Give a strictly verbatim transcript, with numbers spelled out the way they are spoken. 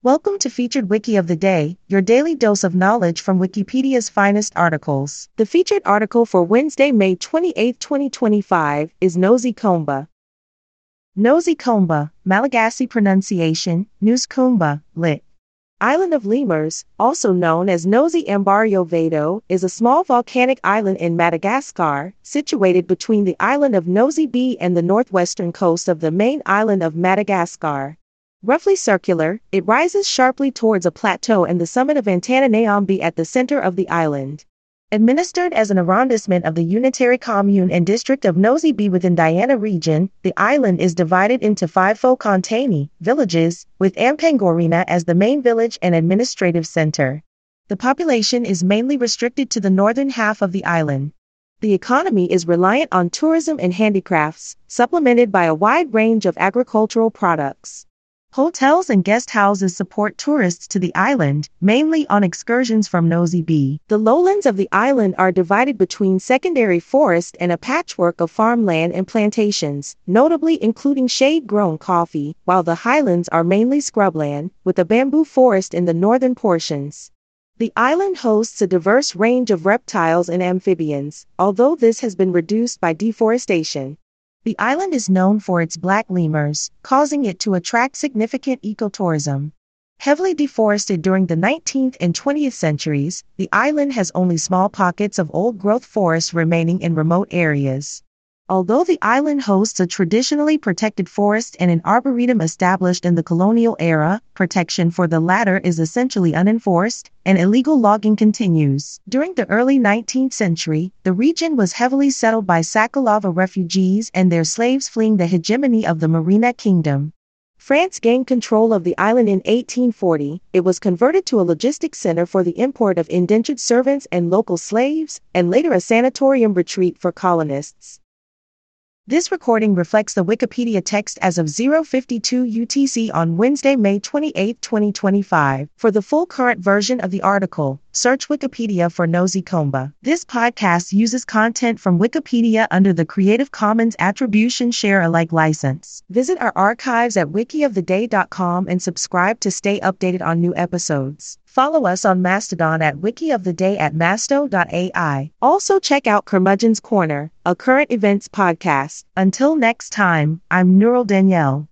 Welcome to Featured Wiki of the Day, your daily dose of knowledge from Wikipedia's finest articles. The featured article for Wednesday, May twenty-eighth, twenty twenty-five is Nosy Coomba. Nosy Coomba, Malagasy pronunciation, Nous Coomba, lit. Island of Lemurs, also known as Nosy Embargo Vado, is a small volcanic island in Madagascar, situated between the island of Nosy Be and the northwestern coast of the main island of Madagascar. Roughly circular, it rises sharply towards a plateau and the summit of Antananarivo at the center of the island. Administered as an arrondissement of the unitary commune and district of Nosy Be within Diana region, the island is divided into five Fokontany villages, with Ampangorina as the main village and administrative center. The population is mainly restricted to the northern half of the island. The economy is reliant on tourism and handicrafts, supplemented by a wide range of agricultural products. Hotels and guest houses support tourists to the island, mainly on excursions from Nosy Be. The lowlands of the island are divided between secondary forest and a patchwork of farmland and plantations, notably including shade-grown coffee, while the highlands are mainly scrubland, with a bamboo forest in the northern portions. The island hosts a diverse range of reptiles and amphibians, although this has been reduced by deforestation. The island is known for its black lemurs, causing it to attract significant ecotourism. Heavily deforested during the nineteenth and twentieth centuries, the island has only small pockets of old-growth forest remaining in remote areas. Although the island hosts a traditionally protected forest and an arboretum established in the colonial era, protection for the latter is essentially unenforced, and illegal logging continues. During the early nineteenth century, the region was heavily settled by Sakalava refugees and their slaves fleeing the hegemony of the Merina Kingdom. France gained control of the island in eighteen forty. It was converted to a logistics center for the import of indentured servants and local slaves, and later a sanatorium retreat for colonists. This recording reflects the Wikipedia text as of zero fifty-two U T C on Wednesday, May twenty-eighth, twenty twenty-five. For the full current version of the article, search Wikipedia for Nosy Coomba. This podcast uses content from Wikipedia under the Creative Commons Attribution Share Alike license. Visit our archives at wiki of the day dot com and subscribe to stay updated on new episodes. Follow us on Mastodon at wikioftheday at masto dot A I. Also check out Curmudgeon's Corner, a current events podcast. Until next time, I'm Neural Danielle.